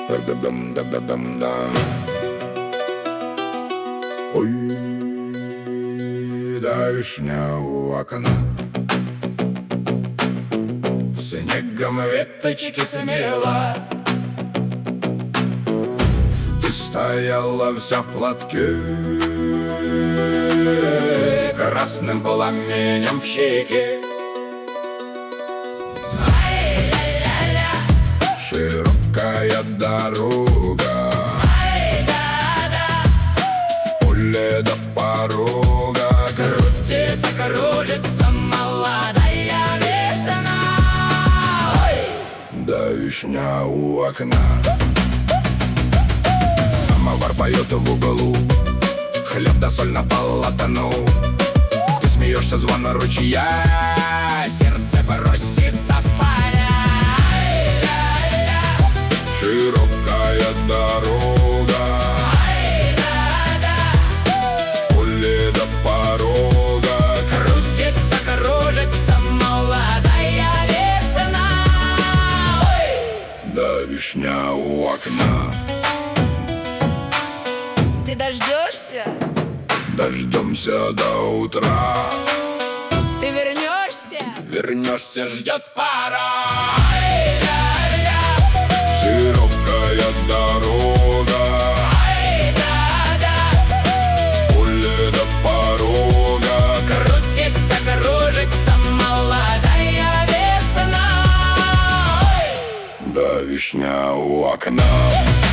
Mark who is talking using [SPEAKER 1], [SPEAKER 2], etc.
[SPEAKER 1] Да-да-дам-да-да-дам-да. Ой, да, вишня у окна. Снегом веточки смела. Ты стояла вся в платке, красным пламенем в щеке. Широкая дорога, в поле до порога. Крутится, кружится молодая весна. Да, вишня у окна. Самовар поет в углу, хлеб да соль на полотну. Ты смеешься, звон ручья, сердце бросится в поля. Широкая дорога, в поле до порога. Крутится, кружится молодая весна. Да, вишня у окна.
[SPEAKER 2] Ты дождешься?
[SPEAKER 1] Дождемся до утра.
[SPEAKER 2] Ты вернешься?
[SPEAKER 1] Вернешься, ждет пора. Широкая дорога, в поле до порога.
[SPEAKER 2] Крутится, кружится молодая весна.
[SPEAKER 1] Да, вишня у окна.